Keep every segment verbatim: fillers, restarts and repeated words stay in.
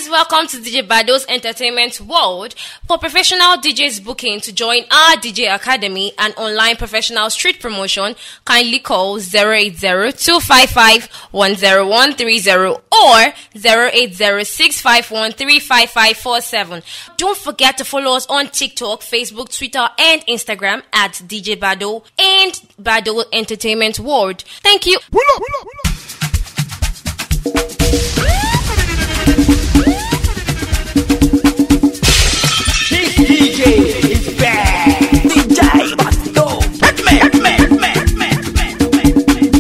guys, welcome to D J Bado's Entertainment World. For professional D Js booking to join our D J Academy and online professional street promotion, kindly call zero eight zero, two five five, one zero one three zero or zero eight zero, six five one, three five five four seven. Don't forget to follow us on TikTok, Facebook, Twitter, and Instagram at D J Bado and Bado Entertainment World. Thank you. This D J is back. D J Bado. Hit me, hit me, hit me, hit me, hit me, hit me, hit me.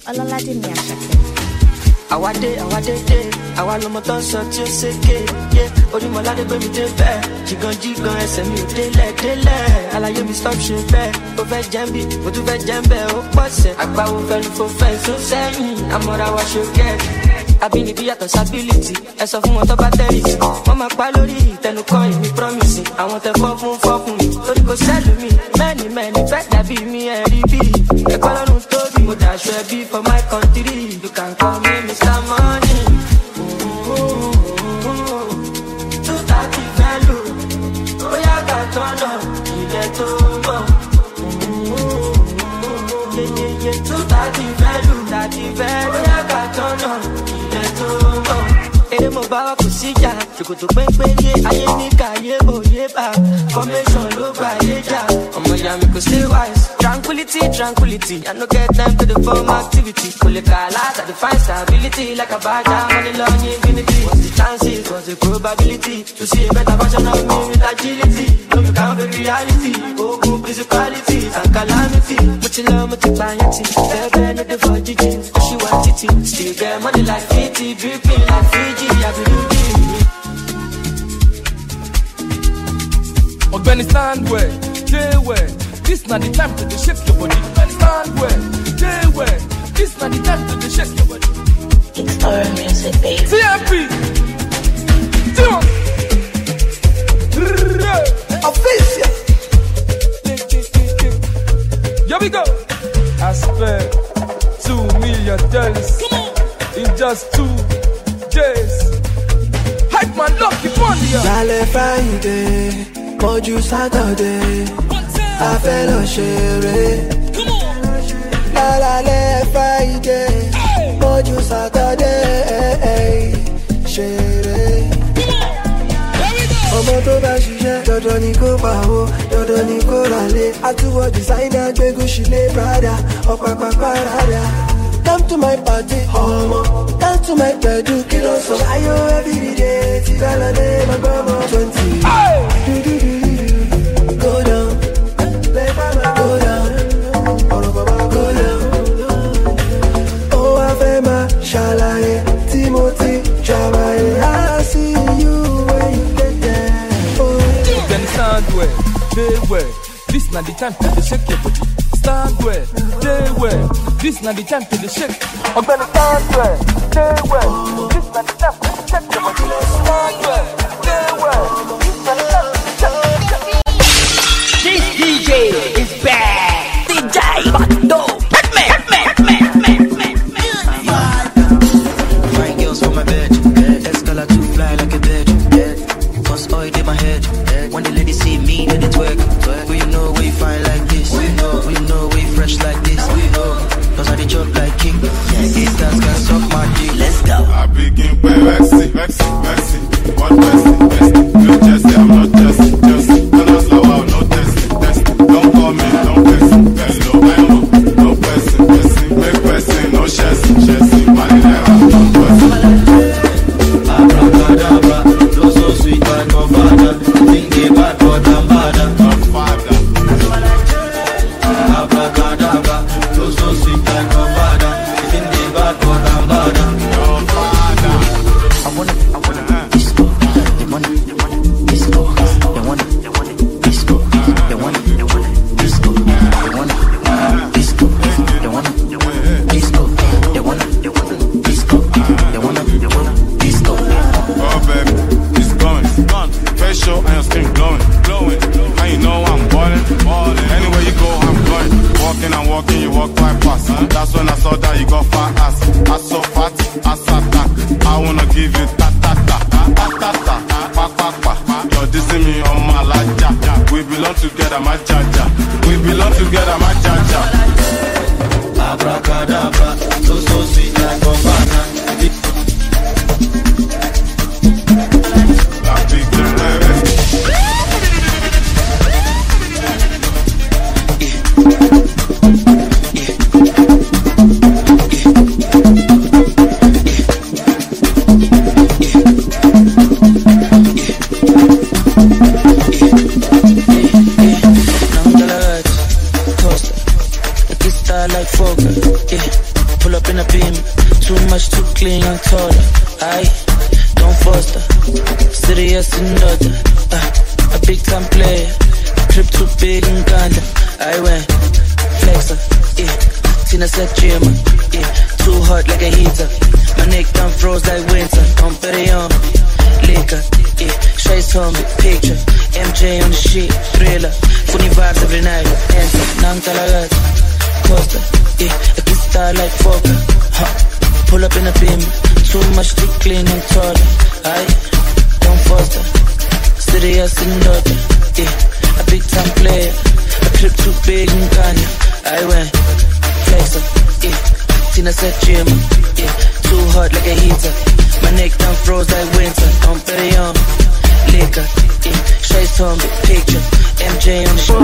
Ọlọ́ládé ni Àṣàkẹ́. Àwádé àwádé dé, àwa lọmọ tó ń sọ tí ó ṣèké. Orímọ̀ládé gbé mi dé bẹ́ẹ̀, jìgàn jìgàn ẹsẹ̀ mi ò délẹ̀ délẹ̀. Àlàyé mi stop ṣe bẹ́ẹ̀, ó fẹ́ jẹ́ ń bí, mo tún fẹ́ jẹ́ ń bẹ́ẹ̀, ó pọ̀sẹ̀. Àgbáwo fẹ́nu fò fẹ́ tó sẹ́yìn, àmọ́ra wa ṣe gẹ̀ẹ́sì. Àbínibí yàtọ̀ sábílìtì, ẹ sọ fún wọn tó bá tẹ́rìsì. Wọ́n máa pa lórí ìtẹnukọ́ ìmí promise. Àwọn tẹ fọ́ fún fọ́ fún mi, torí kò sẹ́lù mi. Mẹ́ni mẹ́ni fẹ́ dàbí mi ẹ̀rí bí. Ẹ̀kọ́ lọ́run tóbi, mo dàṣọ ẹbí for my country. You can call me Mister Money. Two thirty value, bóyá ká tọ́nà ilẹ̀ tó mọ̀. Yeyeye two thirty value, thirty value, bóyá ká tọ́nà ilẹ̀ tó mọ̀. Èrè mo bá wa kò síjà, ṣòkòtò pépé yé ayé ní káyé òye bá. Formation ló gba ayé jà, ọmọ ìyá mi kò stay wise. Tranquility, tranquility, I no get time to the form activity. Kò lè kà láti define stability like a badger, money long infinity. What's the chances, what's the probability to see a better version of me with agility? No, you can't be reality, ogun principalities and calamity. Mo ti lọ, mo ti pààyàn tì, bẹ́ẹ̀ no dey for jíjí, ó ṣì wá títì. Still get money like fifty, dripping like Fiji, I be looking. Ogbeni stand where, stay where. This not the time to dey shake your body. Ogbeni stand where, stay where. This not the time to dey shake your body. It's our music, baby. C M P. Two. Official. Here we go. I spent two million dollars in just two days. Hype man, lucky money. Lálẹ́ Friday, mọ́jú Saturday, a fẹ́ lọ ṣeré. Lálẹ́ Friday, mọ́jú Saturday, ṣeré. Ọmọ tó bá ṣiṣẹ́, dandan ni kó pawó, dandan ni kó ralé. Àtúwọ̀ designer gbé Gucci lé Prada, ọ̀pàpà parada. Come to my party, ọmọ. Come to my bedú, kí ló sọ? Ayọ̀ everyday, ti bá lọ dé, máa gbọ́ ọmọ twenty. Go down, let mama go down, ọ̀rọ̀ bàbá go down. Ó wá fẹ́ máa ṣàlàyé, Timothy Jamaye. I see you when you get there. Ogbeni stand where, stay where. This not the time to dey shake your body. Stand where, stay where. This not the time to dey shake. Ogbeni stand where, stay where. This not the time to dey shake your body. Stand where, stay where. This not the time to dey shake. This D J is bad. D J Bando. Hitman, hitman, hitman, hitman, hitman. Fine girls for my bed. Escalade to fly like a bird. Cause oil in my head. When the ladies see me, then they twerk. Will you know we fine like this? Will you know, will you know we fresh like this? Will you know? Cause I dey chop like king. These guys can suck my dick. Let's go. I begin by Vexy, Vexy, Vexy. What Vexy, Vexy? You just say I'm not just, just. Don't ask how I'm not testing, testing. Don't call me, don't vex, vex. No, I know, no person, person. Make person, no chasing, chasing. Money never, no person. Abracadabra, you're so sweet like no father. Think they bad but I'm badder. No father. Abracadabra, you're so sweet like no father. Think they bad but I'm badder. No father. I wanna, I wanna disco. They wanna, they wanna disco. They wanna, they wanna disco. They wanna, they wanna disco. They wanna, they wanna disco. They wanna, they wanna disco. They wanna, they wanna disco. They wanna, they wanna disco. Oh baby, it's gone, it's gone. Face show and your skin glowing, glowing. And you know I'm ballin', ballin'. Anywhere you go, I'm going. Walking and walking, you walk right past. Huh? That's when I saw that you got fat ass. Ass so fat, ass attack. I wanna give you ta ta ta, ta ta ta, pa pa pa. You're dissing me on my laja. We belong together, my jaja. We belong together, my jaja. Abracadabra, so so sweet like no father. La big baby. Like Fokker, yeah. pull up in a beam. Too much, too clean, I'm taller. Aye, don't foster. Serious and daughter. Uh, a big time player. Trip too big in Ghana. I went flexer. Yeah, Tina said Jimmer. Yeah, too hot like a heater. My neck done froze like winter. I'm better on liquor. Yeah, Trace on me, picture. M J on the shit, thriller. Funny vibes every night. Enter, Nang Talagat. Costa, yeah, a kiss star like Fokker. Huh. Pull up in a beam. Too much, too clean and taller. Aye, don't foster. Serious and daughter. Yeah, a big time player. A trip too big in Ghana. I went flexer. Yeah, Tina said Jim. Yeah, too hot like a heater. My neck done froze like winter. I'm very young. Liquor. Yeah, Trace on me, picture. M J on the show.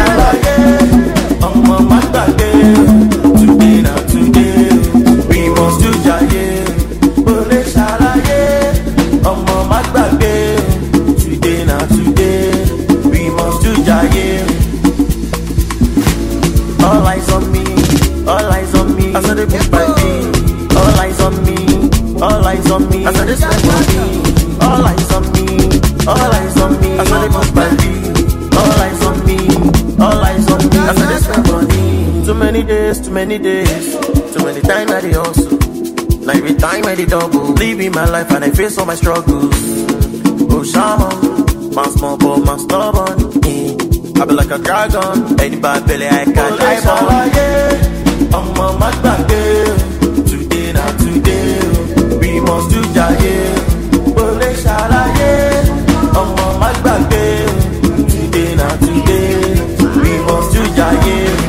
I'm on my back. Today, now today. We must do jaye. Bole shalaye. I'm on my back. Today, now today. We must do jaye. All eyes on me. All eyes on me. I saw the push by me. All eyes on me. All eyes on me. I saw the spend by me. All eyes on me. All eyes on me. I saw the push by me. All eyes on me. All eyes on me. I saw the spend by me. Too many days, too many days. Too many times I did hustle. Now every time I did double. Living my life and I face all my struggles. Oh shaman, man small but man stubborn. Yeah. I be like a dragon. Any bad belly I can't dive on. I'm on my back. Today now today. We must do jaye. Bole shalaye. I'm on my back. Today now today. We must do jaye.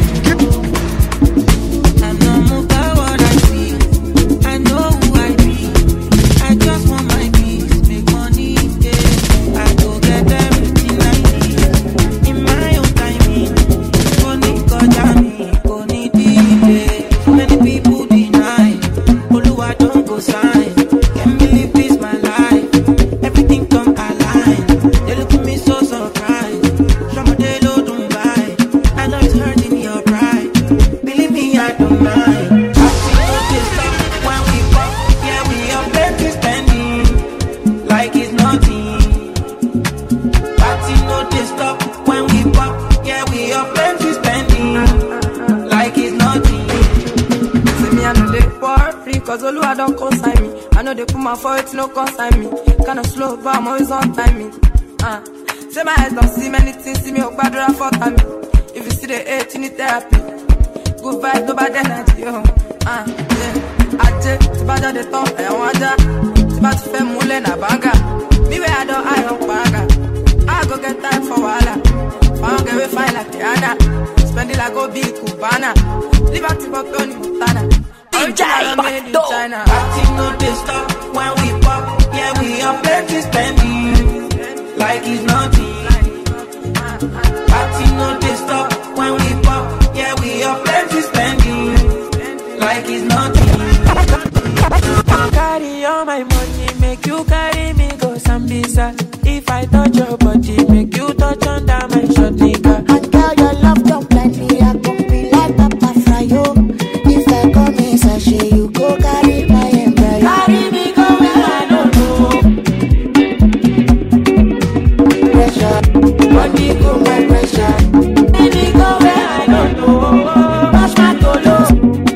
No consign me, kinda slow, but I'm always on timing. Uh, say my eyes don't see many things, see me up bad or for time. If you see the hate, you need therapy. Good vibes, no bad energy, yo. Uh, yeah. Aje, si bad the top, I want ya. Si bad to fame, mule na banga. Me where I don't, I don't banga. I go get time for wala. Found get we fine like Rihanna. Spend it like go big Cubana. Liberty for Tony Montana. D J Bando. Party no dey stop when we pop. Yeah, we are plenty spending like it's nothing. Party no dey stop when we pop. Yeah, we are plenty spending like it's nothing. Carry all my money, make you carry me go Sambisa. If I touch your body, make you touch under my short nigga. And girl, your love don't blind me. I gon' be like Papa Fryo. If I come in sachet, you go carry my embryo. Carry me go where I don't know. Pressure, body go my pressure. Baby go where I don't know. Touch my tolos.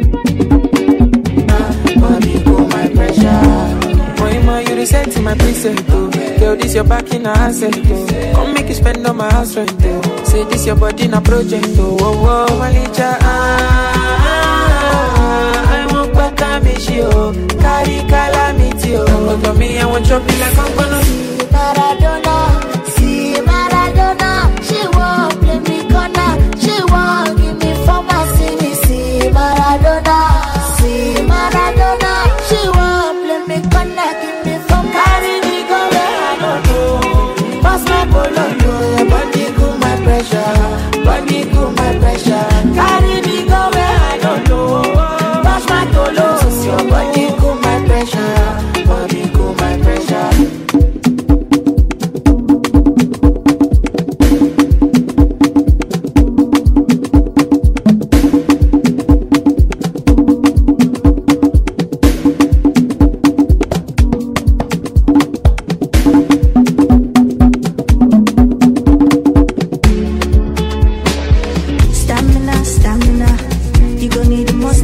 Body go my pressure. Boy, ma, you reset to my preset, oh. Girl, this your back in a asset, oh. Come make you spend on my house rent, oh. Say this your body in a project, oh. Oh, oh, Malicha, ah, ah, ah. I want back me, she, oh. Carry calamity, oh. Don't go to me, I want chop you like I'm gonna see Maradona, see Maradona. She won't play me corner. She won't give me for my city. See Maradona, see Maradona. She won't play me corner. Give me for my carry me go where I don't know. pass my bololo. Your body cool my pressure. Body cool my pressure. Carry me go where I don't know. Touch my tolos. Your body cool my pressure. Body cool my pressure.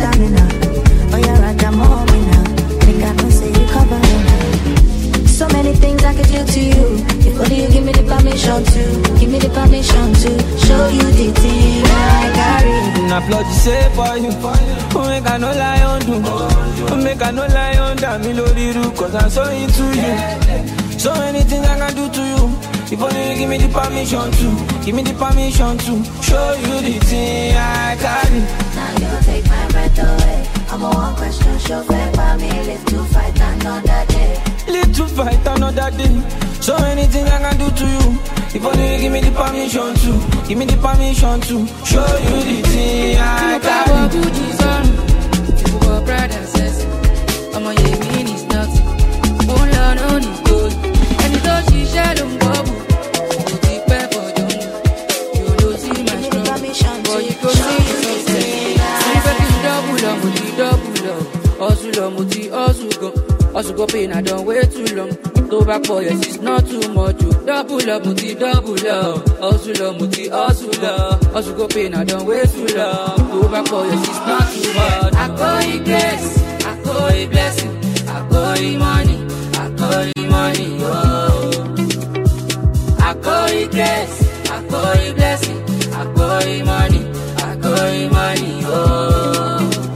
stamina. Oh, you're right, I'm on me now. Think I don't say you cover me now. So many things I could do to you. If only you give me the permission to, give me the permission to show you the thing I carry. I applaud you, say for you. Oh, make I no lie on you. Oh, make I no lie on that me lori ru. Cause I'm so into you. So many things I can do to you. If only you give me the permission to, give me the permission to show you the thing I carry. Now you take my breath away. I'm a one question show fair for me. Live to fight another day. Live to fight another day. So many things I can do to you. If only you give me the permission to, give me the permission to show you the thing I carry. People go brothers, I'm a yemin is nothing. Oh Lord, no need gold. And it's all she shared on bubble. You keep pay for them. You don't see my strong. But you go see something. I'm getting double up, multi double up. Also long, multi also go. Also go pain, I don't wait too long. Go back for yes, it's not too much. You double up, multi double up. Also long, multi also love. Also go pain, I don't wait too long. Go back for yes, it's not too much. I call it grace, I call it blessing, I call it money, I call it money, oh. I call it grace, I call it blessing, I call it money, I call it money, oh.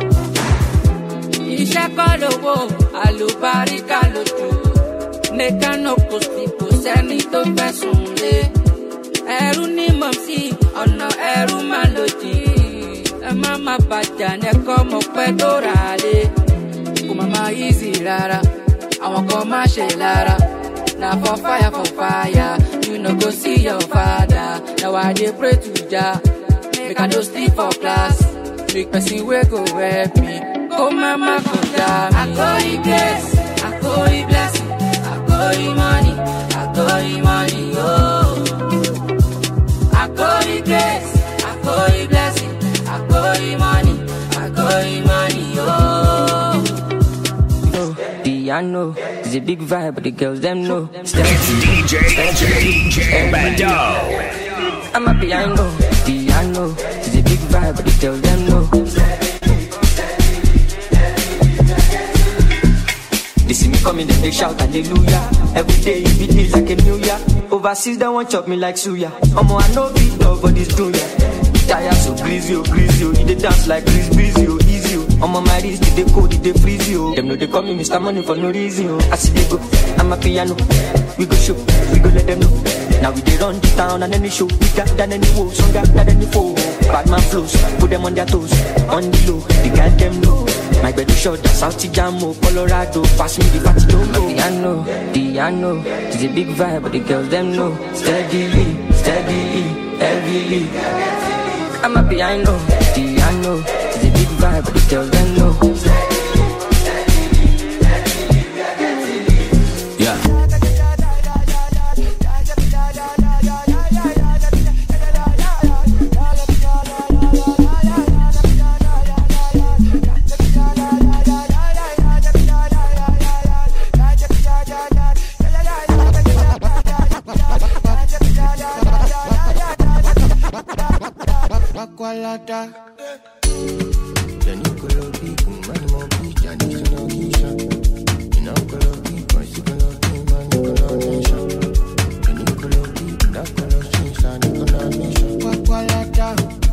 Iṣẹ́ kọ́ lówó, àlùbáríkà lójú. Nìkan náà kò sí kò sẹ́ni tó fẹ́ sùn lé. Ẹrú ní mọ̀mísí, ọ̀nà ẹrú máa lòdì. Ẹ má má bàjá nẹ́kọ́ mọ̀ pẹ́ tó rà á lé. Kò má má easy rárá, àwọn kan má ṣe lára. Na for fire for fire, you no go see your father. Now I dey pray to Jah, make I no sleep for class. Big person wey go help me, go mama go down. I call it grace, I call it blessing, I call it money, I call it money, oh. I call it grace, I call it blessing, I call it money, I call it money, oh. Oh, piano is a big vibe, but the girls them know. It's D J, D J Bando. I'm a piano, piano is a big vibe, but the girls them know. They see me coming, then they shout hallelujah. Every day it beat me like a new year. Overseas they won't chop me like suya. Omo I know beat love for this dunya. Tire so greasy, oh greasy, oh. They dance like Chris Breezy, oh easy, oh. Omo my wrist, they cold, they freeze, oh. Them know they call me Mister Money for no reason, oh. I see they go, I'm a piano. We go show, we go let them know. Now we they run the town and any show. We got than any woe, stronger than any foe. Bad man flows, put them on their toes. On the low, they got them know. My baby shot, that's South Jamo, Colorado. Pass me the party, don't go. Piano, piano, it's a big vibe, but the girls them know. Steadily, steadily, heavily. I'm a piano, piano, it's a big vibe, but the girls them know. Yeah. Qualata. Then you could have been man, more beach, and you know, Kisha. You know, could have been my second of the man, you could have nation. Then you could have been that could have changed, and you could have nation. Qualata,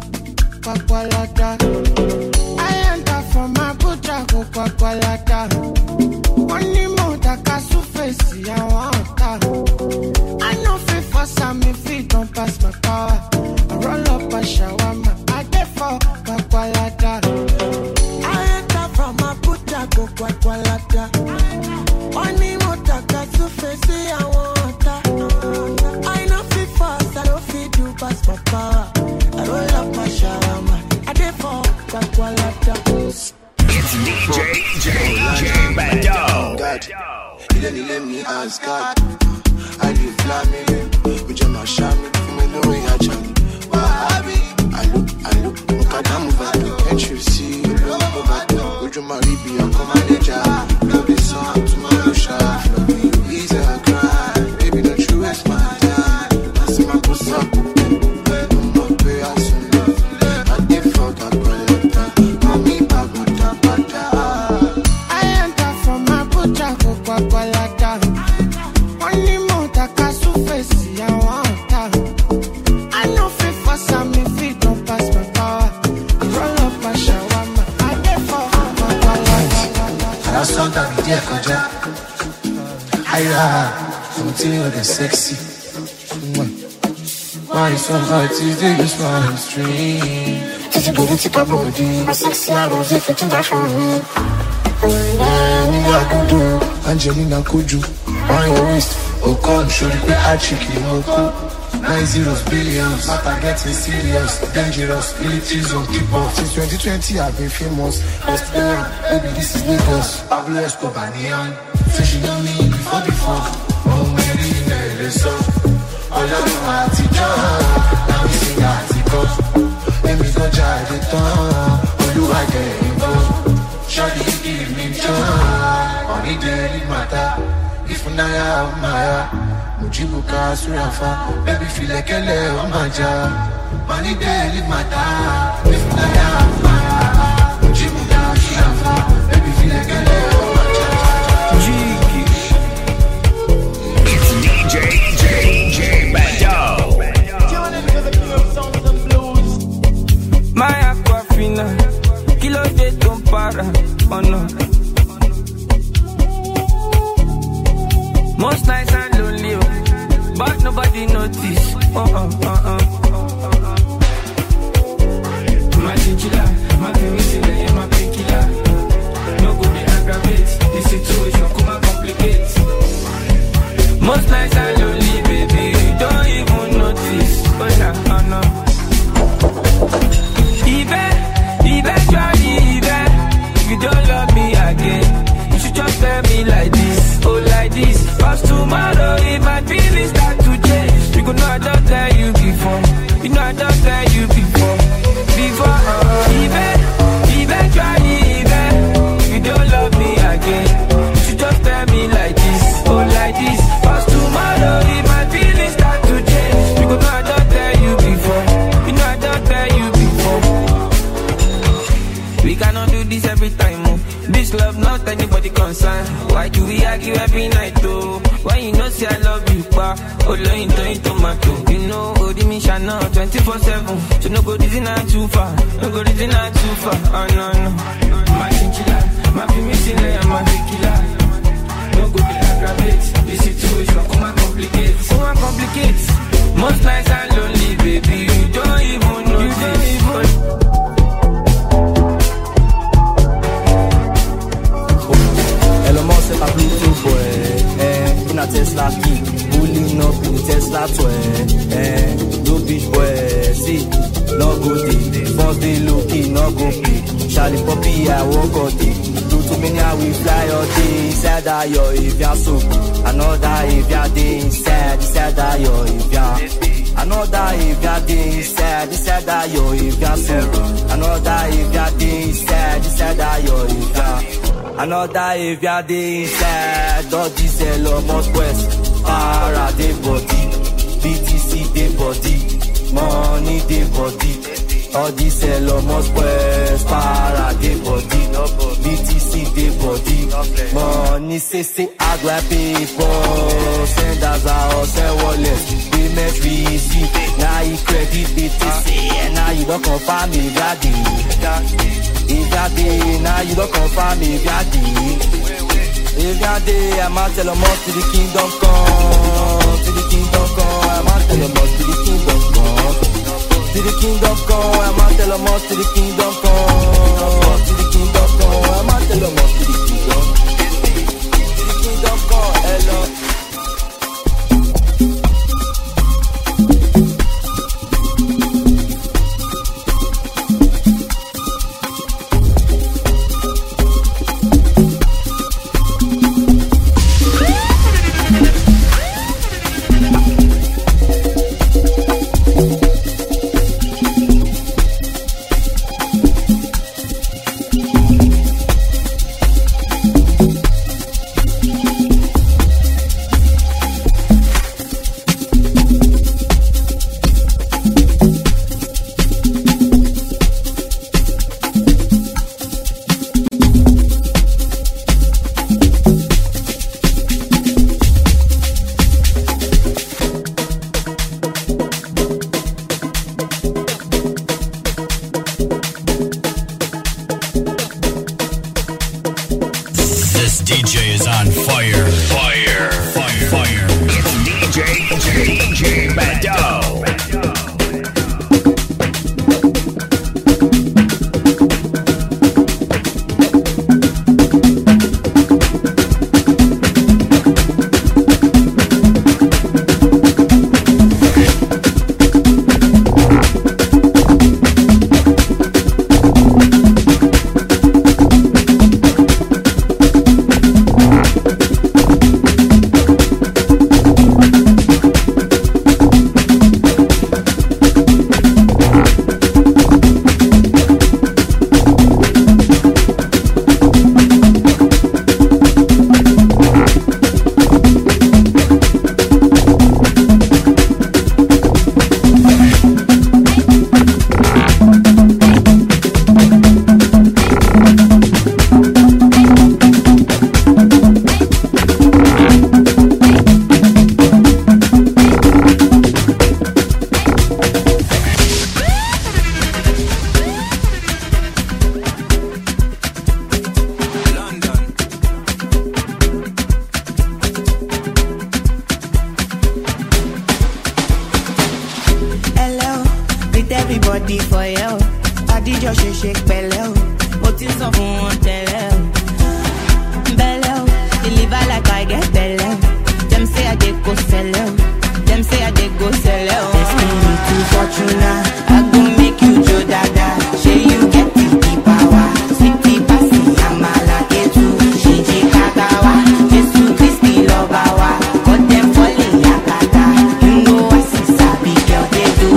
Qualata. I enter from my butcher, go Qualata. Only more that casu face, I want that. I know fit for some, if it don't pass my power. I roll up a shawarma. Quaqualata. I enter from a puta go quaqualata. Money motaka to face I want that. I know fit fast, I don't fit do pass my power. I roll up my shawarma. I dey for quaqualata. It's D J, D J Bando. God, he let me ask God. I live flaming, with your mashami, me know we are jamming. I look, I look, look at them over. Can't you see? Look over there. Would you marry me? I'll come and let you. Love this song to my Lucia. Love me, easy and cry. Baby, don't you waste my time. I see my pussy up. I'm not pay as soon. I did fuck up, but I'm mommy, Papa. I enter from my butcher, go papalata. Only more takasu face, I want that. I know fit for some, if it don't pass my power. Roll up a shawarma, I get for papalata. I saw that video, Koja. I something with sexy. Why so hard to do this one stream? Did you go to take a body? My sexy arrows, if it's in that for me. Angelina Kuju, on your waist. Oh, God, show the pay a chicken. Oh, nine zeros, billions. Matter getting serious, dangerous. Militaries on keep off. Since twenty twenty, I've been famous. Best player, baby, this is Lagos. Pablo Escobar, Neon. So she know me before, before. Oh, Mary, Mary, so. All of you are to now we sing articles. Let me go try the tongue. Oh, you are getting involved. Shawty, give me joy. Only daily matter. If Naya, Maya, Mujibuka, Surafa, baby, feel like a leo, Maja. Money daily matter. If Naya, Maya, Mujibuka, Surafa, baby, feel like a leo, Maja. It's D J J J Bado. My aquafina, kilo de ton para, oh no. Most nights I'm lonely, oh, but nobody notice. Oh oh oh oh. My chinchilla, my penicilla, and my painkiller. No go be aggravate, the situation come and complicate. Most nights I'm lonely, baby, you don't even notice. Oh yeah, oh no. Eventually, even if you don't love me again, you should just tell me like this, oh like this. Cause tomorrow if my feelings start to change, you could know I don't tell you before. You know I don't tell you before. Before, uh, even, eventually, even if you don't love me again, you should just tell me like this, oh like this. Cause tomorrow if my feelings start to change, you could know I don't tell you before. You know I don't tell you before. We cannot do this every time, oh. This love not anybody concerned. Why do we argue every night, though? Why you know say I love you, pa? Oh, loin to tomato. You know, oh, the mission now twenty-four seven. So no go this not too far. No go this not too far. Oh no no. My chinchilla, my penicilla, and my tequila. No go be aggravate. The situation come and complicate. Come and complicate. Most nights I'm lonely, baby. You don't even know. You don't even. C'est pas plutôt boy, eh, une Tesla qui pulling up in the Tesla toy, eh, no bitch boy, see, no go day, first day low key, no go pay, Charlie Poppy, I walk all day, do too many, I will fly all day, inside that yo, if you're so, another if you're day inside, inside that yo, if you're, another if you're day inside, inside that yo, if you're so, another if you're day inside, inside that yo, if you're. Another if you're the inside, all this Elon West, para the body, B T C the body, money the body, all this Elon West, para the body, B T C the body, money say say I do pay for, send us our send wallet, payment receipt, now you credit B T C, and now you don't confirm me, daddy. If you're there, now you don't confirm if you're there. If you're there, I'm out tell them all to the kingdom come. To the kingdom come, I'm out tell them all to the kingdom come. To the kingdom come, I'm out tell them all to the kingdom come. To the kingdom come, I'm out tell them all to the kingdom. To the kingdom come, hello. D J is on fire. Fire. Fire. Fire. It's D J D J Bado. Everybody for you. I did your shake, shake, bello. But it's a phone, tell bello. Deliver like I get bello. Them say I did go sell out. Them say I did go sell out. This me too fortuna. I go make you Joe Dada. Say you get the power. Sweetie passy, I'm a like it too. Shinji Kagawa. Jesus Christi Lobawa. Got them falling yakata. You know I see sabi girl they do.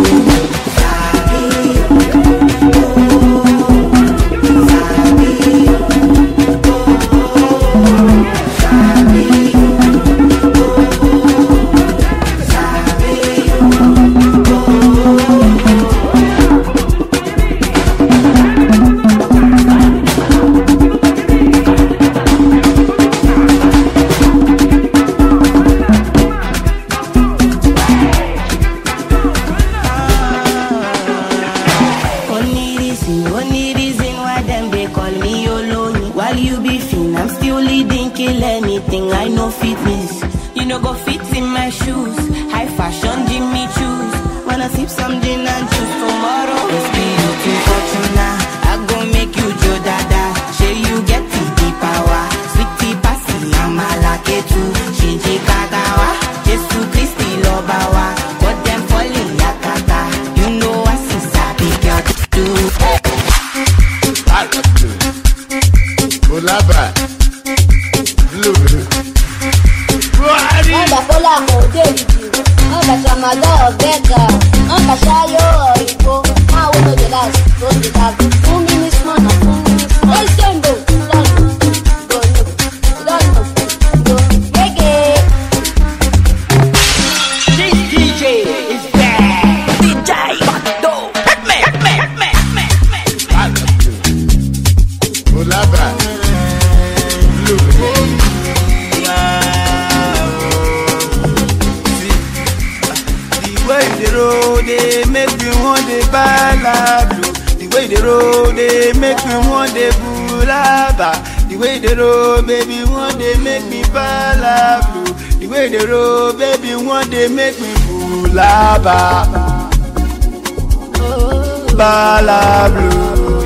Bala blue,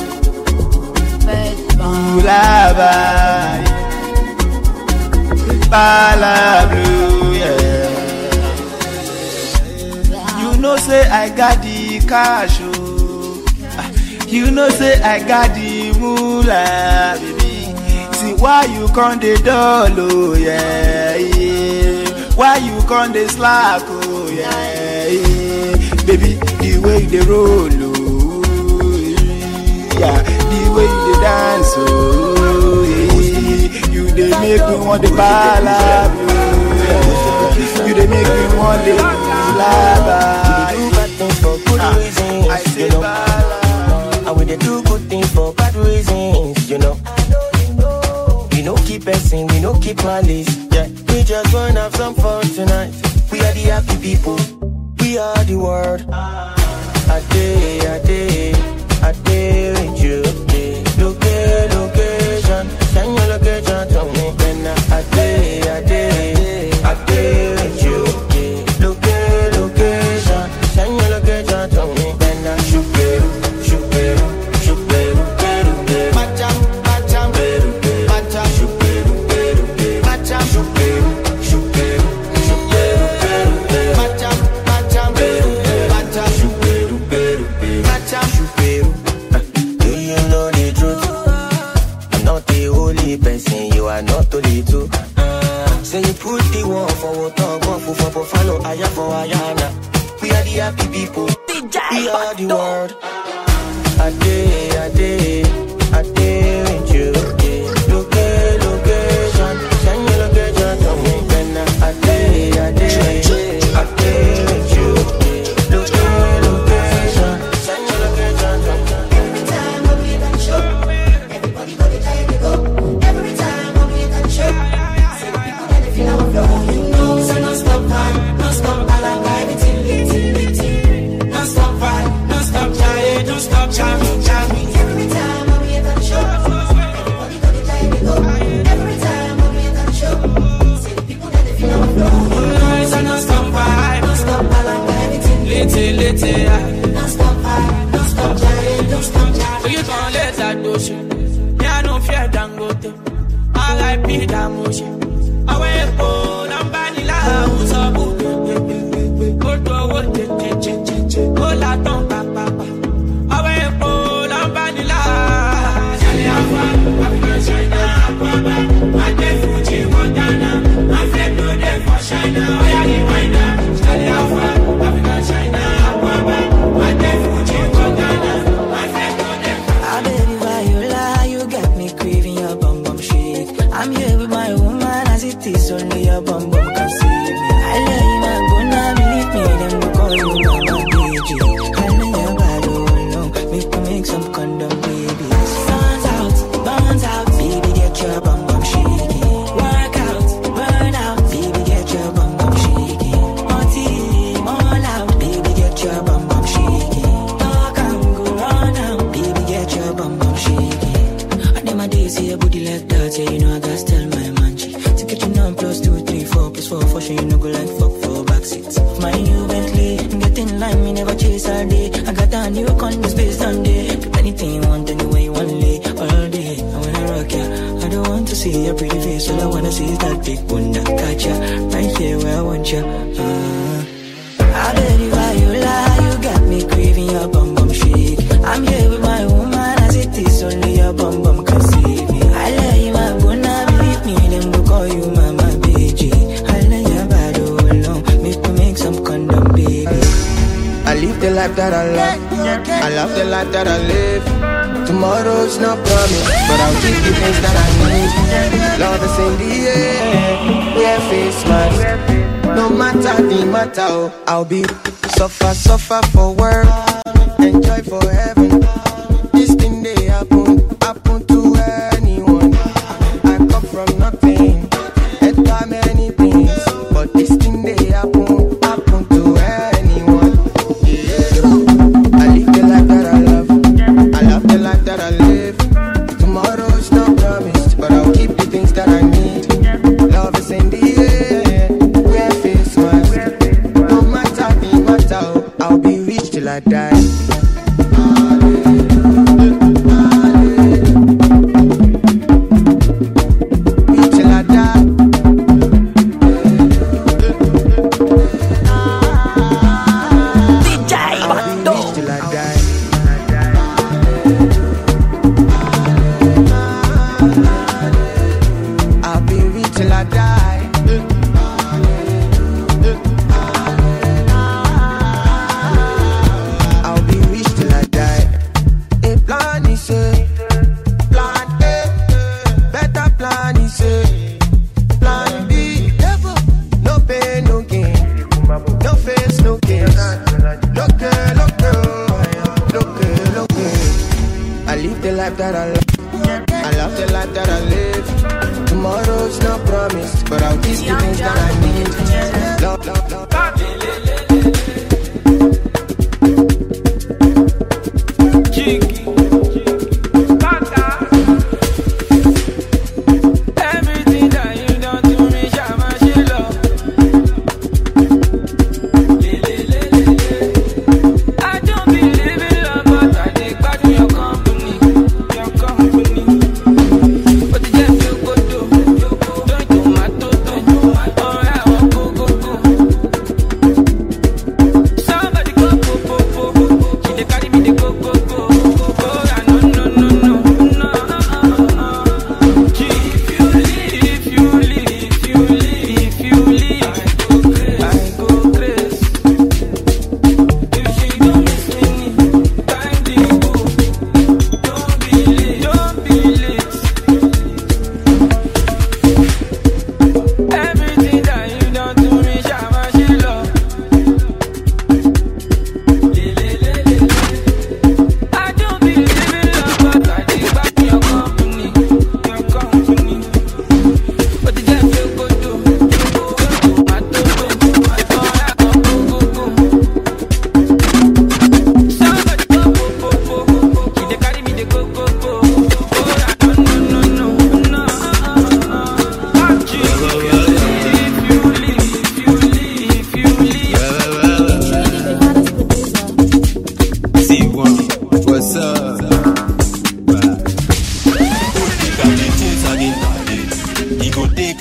Bulaba, Bala blue, yeah. You know say I got the cash, oh. You know say I got the moolah, baby. See why you con the doll, oh yeah, yeah. Why you con the slack, oh yeah, yeah. Baby, the way they roll, oh, yeah, the way they dance, oh, yeah. You they make me want the bala, yeah. You they make me want the lava. You do bad things for good ah, reasons, I say you know. Bala. And we they do good things for bad reasons, you know. We no keep passing, we no keep malice, yeah. We just wanna have some fun tonight. We are the happy people. We are the world. A day, a day, a day with you. Location, location, send your location to me. people. We are the world. I day, I day, I day with you. Location, location, send your location to me. Then I day, I day, I day with you. Location, location, send your location to me. Every time I be that show, everybody go to try to go. Every time I be that show, see the people that they feel I'm flow. You know, so no stop vibe, no stop I like vibe, it's in lit, lit, lit. No stop vibe, no stop try, don't stop jamming, jamming. Every time I be that show, everybody go to try to go. Every time I be that show, see the people that they feel I'm flow. You know, so no stop vibe, no stop I like vibe, it's in lit, lit, lit. No stop vibe, no stop try, don't stop jamming. So you can't let that do shit. Me I don't fear Dangote. I like me that motion. I wait for I'm vanilla, who's a book. Go to a wood, go la ton papa. I wait for I'm vanilla. Charlie Alpha, African China, Papa. I take Fuji, Montana. I flip to them for China. I am the winner. Charlie Alpha, African China, Papa. I take Fuji, Montana. I flip to them. Ah, baby, Viola, you got me craving your bum bum shake. I'm here with my woman, as it is only your bum bum can save me. I love you, my gonna believe me, them go call you mama D J. I know your body will know, make me make some condom, baby. Sun's out, burns out, baby, get your bum bum shaking. Work out, burn out, baby, get your bum bum shaking. Party, all out, baby, get your bum bum shaking. Talk and go run out, baby, get your bum bum shaking. I need my days see your booty like that, yeah, you know I gotta tell my man G. To get you now plus two, three, four, plus four, for sure you know go like fuck for backseats. My new Bentley, get in line, me never chase all day. I got a new condo space on day. Get anything you want, anyway you want lay, all day. I wanna rock ya, I don't want to see your pretty face. All I wanna see is that big bunda, catch ya, right here where I want ya. Uh. Ah, baby, Viola, you got me craving your bum bum shake. I'm here with my woman, as it is only your bum bum can save me. I love you, my gonna believe me, them go call you mama B J. I love your body alone, make me make some condom, baby. I live the life that I love. I love the life that I live. Tomorrow's not promised, but I'll give you things that I need. Love is in the air, yeah, face mask. No matter the matter, oh, I'll be suffer, suffer for work, enjoy for heaven. This thing they happen, happen to anyone. I come from nothing, enter many things, but this thing they happen, happen to anyone. Yeah. I live the life that I love, I love the life that I live. Tomorrow's not promised, but I'll keep the things that I need. Love is in the air, wear face mask. No matter the matter, I'll be rich till I die.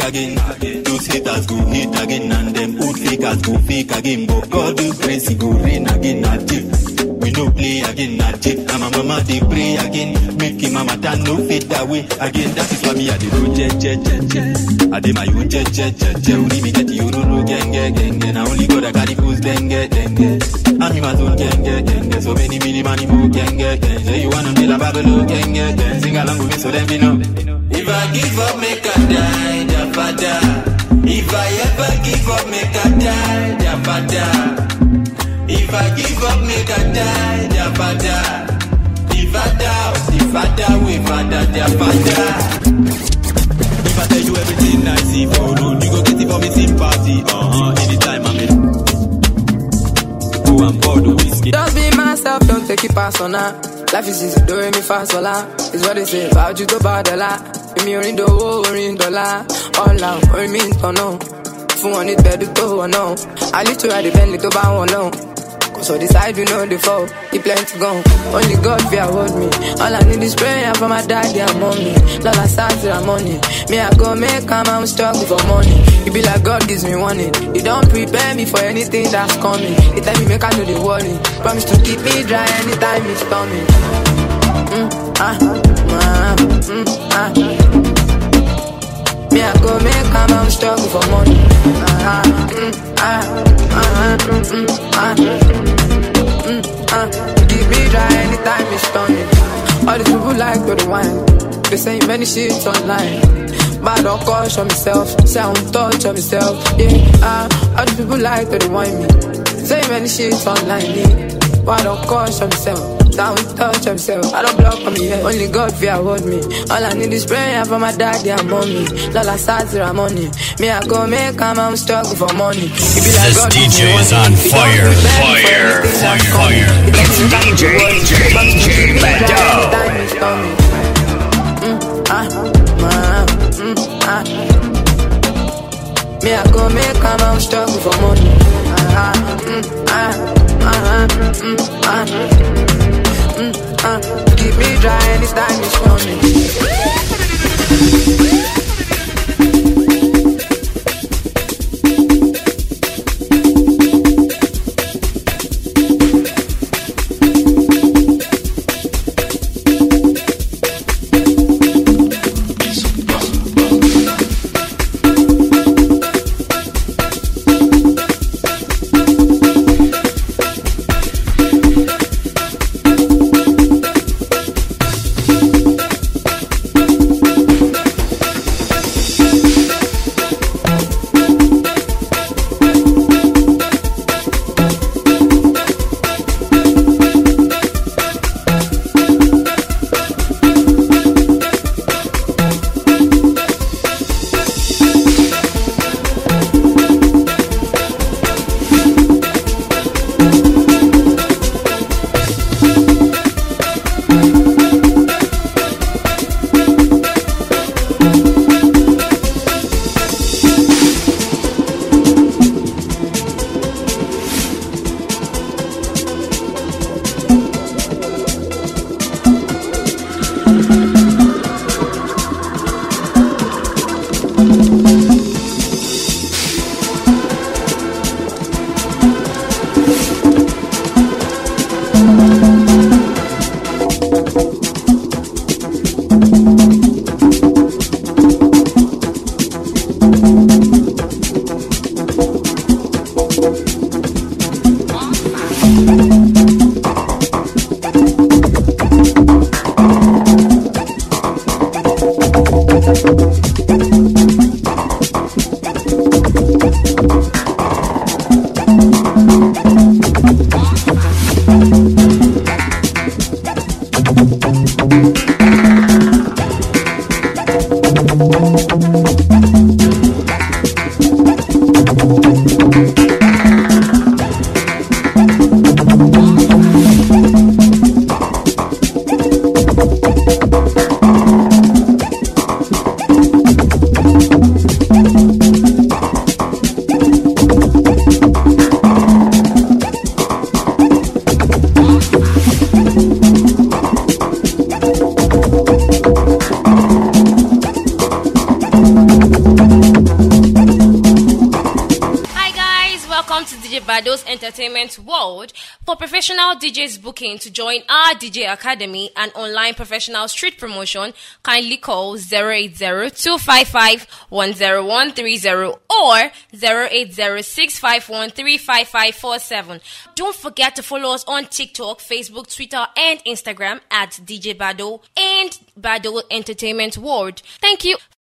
again. Those haters go hate again, and them old fakers go fake again. But God do grace, he go rain again. We no play again, Najee. And my mama they pray again. Make him mama tan no fade away again. That is why me I dey do je je je je. I dey my own je je je je. Only me get you no no gang gang gang. And I only go to carry fools denge denge. And me my own gang gang gang. So many many money more gang gang gang. Say you wanna be la babalo gang gang gang. Sing along with me so them we know. If I give up, make I die, da father. If I ever give up, make I die, da father. If I give up, make I die, their father. If I die, the father, we father, their father. If I tell you everything I see for road, you go get it for me sympathy. Uh-huh, anytime I'm in. Oh, I'm bored of whiskey. Just be myself, don't take it personal. Life is easy, do me fast, sola. It's what they say about you, go bad a lot. If me only do, only dollar. All out, only me, don't know. Fun on it, better to know. I live to ride the Bentley to buy one now. So decide you know the fall, he plan to go. Only God fear hold me. All I need is prayer from my daddy and mommy. Lord, I start to the money. Me I go make come, I'm struggling for money. It be like God gives me warning. He don't prepare me for anything that's coming. He tell me make I know the worry. Promise to keep me dry anytime it's stormy. Mm, ah, ah, mm, ah. Me I go make come, I'm struggling for money. Ah, mm, ah, ah, mm, ah. Mm, uh, keep me dry anytime it's storming. All these people like to the wine. They say many shit online. But I don't caution myself. Say I don't touch on myself. Yeah, uh, all these people like to the wine me. Say many shit online. Yeah. But I don't caution myself. Say I don't touch on myself. I don't block on me head. Only God fear hold me. All I need is prayer from my daddy and mommy. Lord, I start to the money. Me I go make come, I'm struggling for money. It be like This God D J is on fire, fire, fire, fire. It's D J, D J Bado. Mm, ah, ah, mm, ah. Me I go make come, I'm struggling for money. Ah, mm, ah, ah, mm, ah, mm, ah. Keep me dry anytime it's coming. We'll be right back. Bado's Entertainment World. For professional D Js booking to join our D J Academy and online professional street promotion, kindly call zero eight zero, two five five, one zero one three zero or zero eight zero, six five one, three five five four seven. Don't forget to follow us on TikTok, Facebook, Twitter, and Instagram at D J Bado and Bado Entertainment World. Thank you.